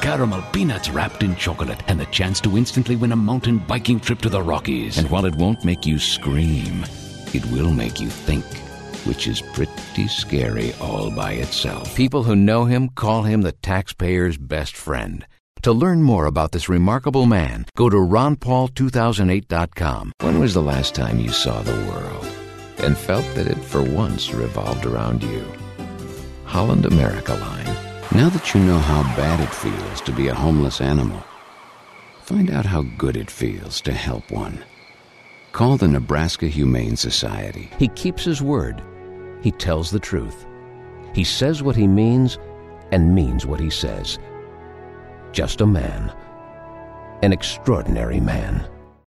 caramel, peanuts wrapped in chocolate, and the chance to instantly win a mountain biking trip to the Rockies. And while it won't make you scream, it will make you think, which is pretty scary all by itself. People who know him call him the taxpayer's best friend. To learn more about this remarkable man, go to RonPaul2008.com. When was the last time you saw the world and felt that it for once revolved around you? Holland America Line. Now that you know how bad it feels to be a homeless animal, find out how good it feels to help one. Call the Nebraska Humane Society. He keeps his word. He tells the truth. He says what he means and means what he says. Just a man. An extraordinary man.